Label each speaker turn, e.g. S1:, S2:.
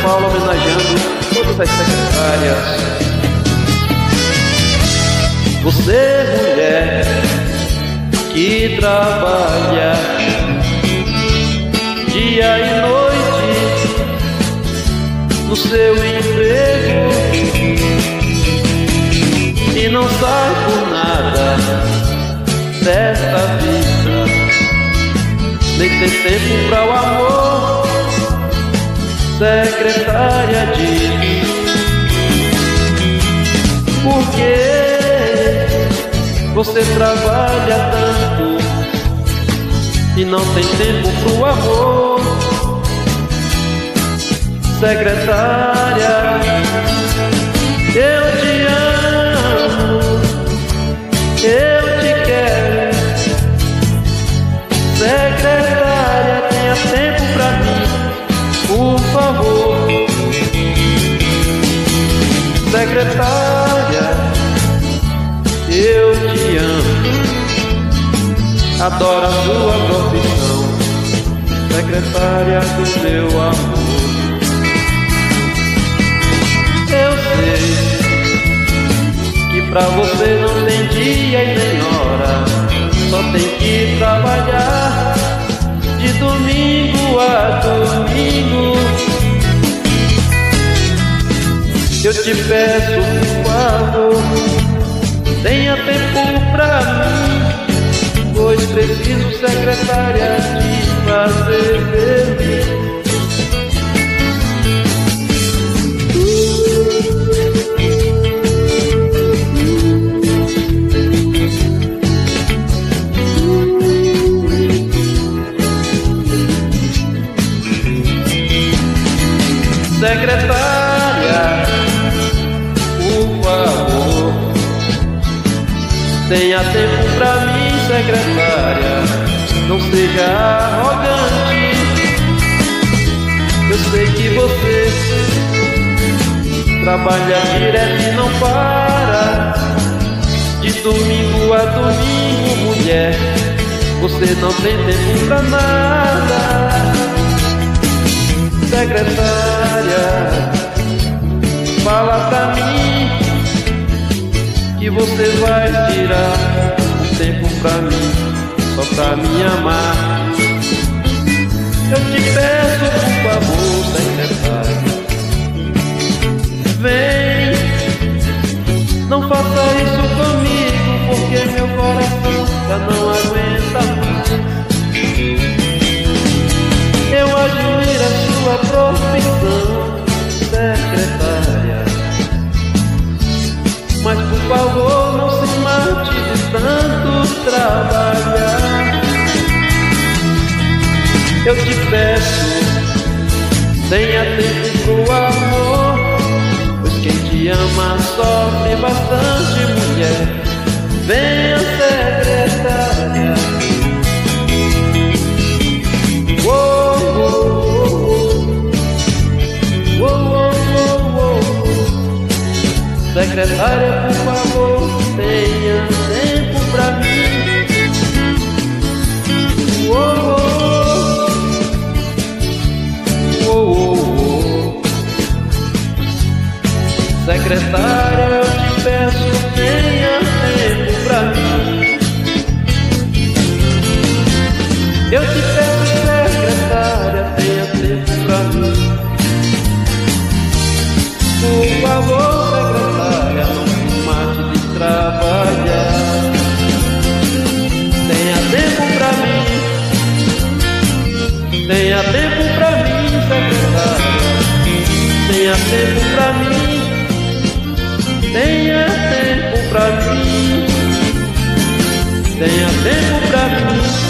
S1: Paulo homenageando todas as secretárias. Você, mulher que trabalha dia e noite no seu emprego e não sai por nada desta vida, nem tem tempo pra o amor, secretária diz. Por que você trabalha tanto e não tem tempo pro amor, secretária? Eu te amo, eu te quero, secretária, tenha tempo pra mim, por favor. Secretária, eu te amo, adoro a sua profissão, secretária do meu amor. Eu sei que pra você não tem dia e nem hora, só tem que trabalhar de domingo a domingo. Eu te peço, por favor, tenha tempo pra mim, pois preciso, secretária, te fazer feliz. Secretária, por favor, tenha tempo pra mim, secretária, não seja arrogante. Eu sei que você trabalha direto e não para, de domingo a domingo, mulher, você não tem tempo pra nada. Secretária, fala pra mim que você vai tirar um tempo pra mim, só pra me amar. Eu te peço, por favor, secretária, vem, não faça isso comigo, porque meu coração já não aguenta mais. Eu admiro a sua profissão, secretária, mas por favor não se mate de tanto trabalhar. Eu te peço, tenha tempo pro amor, pois quem te ama sofre bastante, mulher. Venha, secretária. Secretária, por favor, tenha tempo pra mim. Secretária, eu te peço, tenha tempo pra mim. Eu te peço, secretária, tenha tempo pra mim. Por favor, secretária, não se mate de trabalhar. Tenha tempo pra mim, tenha tempo pra mim, secretária. Tenha tempo pra mim, tenha tempo pra mim, tenha tempo pra mim.